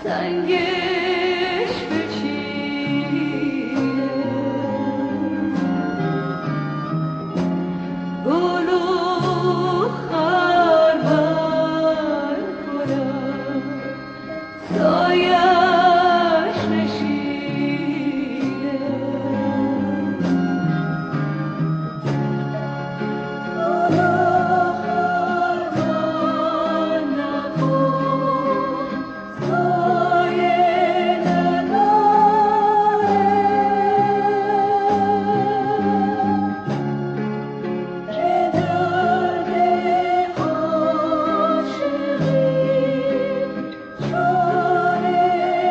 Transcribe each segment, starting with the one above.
سنگش بچینه گل و خرمن کنم سایش نشینه گل و خرمن نخور سایه نداره که درد عاشقی چاره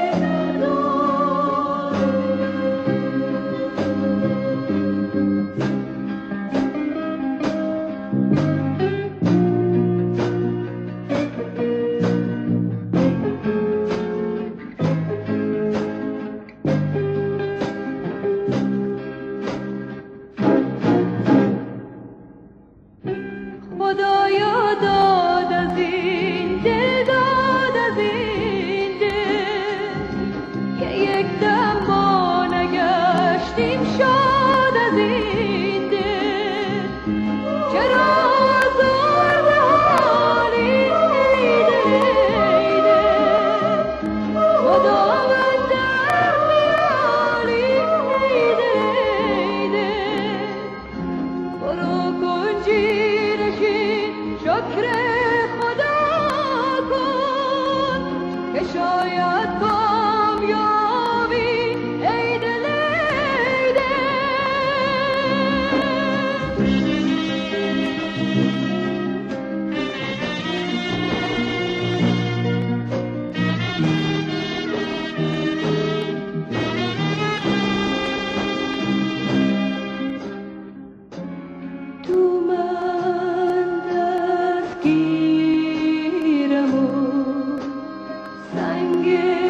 خدایا داد از این دل داد از این دل که یک دم ما نگشتیم شاد از این دل چرا آزرده حالی ای دل ای دل مدام در خیالی ای دل ای دل برو کنجی نشین شکر خدا کن که شاید کامیابی ای دل ای دل تو من دستگیرم و سنگ